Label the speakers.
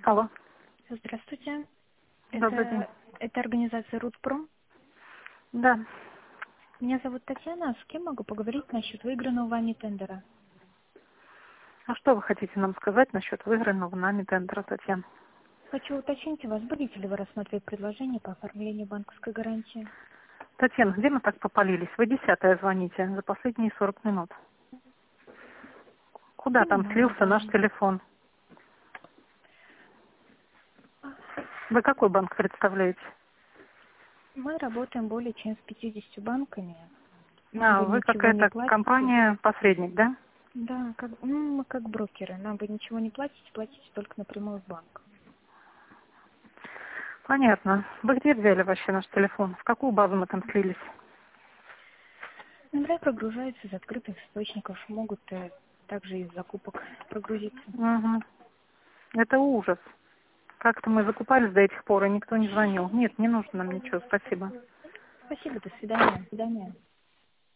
Speaker 1: Алло.
Speaker 2: Здравствуйте.
Speaker 1: Добрый день.
Speaker 2: Это организация Рудпром.
Speaker 1: Да.
Speaker 2: Меня зовут Татьяна. С кем могу поговорить насчет выигранного вами тендера?
Speaker 1: А что вы хотите нам сказать насчет выигранного нами тендера, Татьяна?
Speaker 2: Хочу уточнить у вас, будете ли вы рассматривать предложение по оформлению банковской гарантии?
Speaker 1: Татьяна, где мы так попалились? Вы 10-я звоните за последние 40 минут. Куда там
Speaker 2: Понимаю,
Speaker 1: слился
Speaker 2: да.
Speaker 1: наш телефон? Вы какой банк представляете?
Speaker 2: Мы работаем более чем с 50 банками. Нам
Speaker 1: А,
Speaker 2: вы
Speaker 1: вы
Speaker 2: ничего не
Speaker 1: какая-то
Speaker 2: платите.
Speaker 1: компания-посредник, да?
Speaker 2: Да, мы как брокеры. Нам вы ничего не платите, платите только напрямую в банк.
Speaker 1: Понятно. Вы где взяли вообще наш телефон? В какую базу мы там слились?
Speaker 2: Номера прогружаются из открытых источников. Могут также из закупок прогрузиться.
Speaker 1: Угу. Это ужас. Как-то мы закупались до этих пор, и никто не звонил. Нет, не нужно нам ничего, спасибо.
Speaker 2: Спасибо, до свидания.